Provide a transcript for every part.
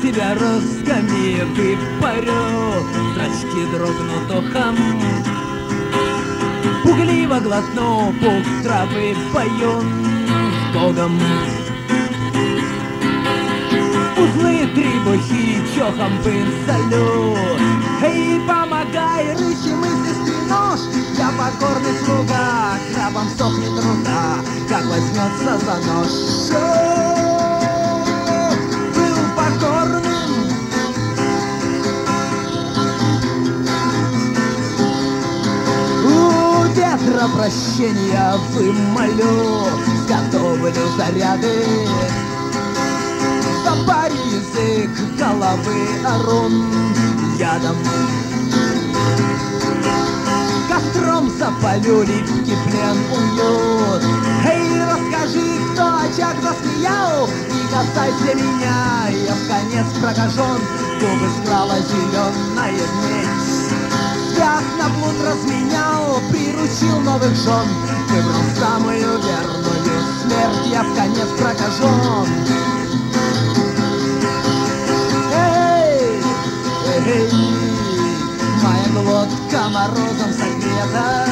себя розгами выпарю, зрачки дрогнут ухом. Пугливо глотну пух травы, пою с Богом. Узлы требухи чохом высолю. Эй, помогай, рыщи мысли стренож. Я покорный слуга, крабом сохнет рука, как возьмется за нож. Был покорным. У ветра прощения вымолю, готовлю заряды. Запарю язык головы орун ядом. Костром запалю липкий плен уют. Эй, расскажи, кто очаг засмеял, не касайся меня, я в конец прокажен. Губы скрала зеленая медь. Свят на блуд разменял, приручил новых жен, выбрал самую верную смерть, я в конец прокажен. Эй, моя глотка морозом согрета.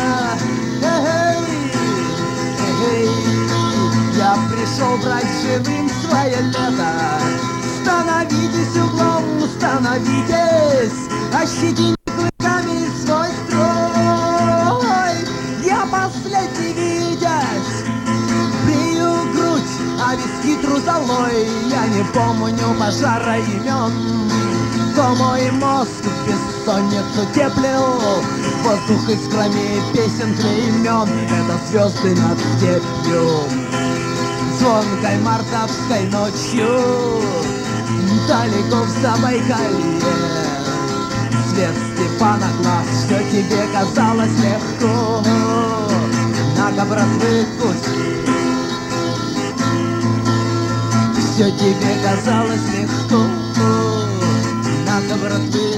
Эй, я пришел брать живым свое лето. Становитесь углом, становитесь, ощетите клыками свой строй. Я последний видясь, брию грудь, а виски тру золой. Я не помню пожара имен, то мой мозг в бессонницу теплил. Воздух из кроме песен клеймен, это звезды над степью. Звонкой мартовской ночью, далеко в Забайкалье, свет Степана глаз, все тебе казалось легко. На-ка, брат, выкуси, все тебе казалось легко. На-ка, брат,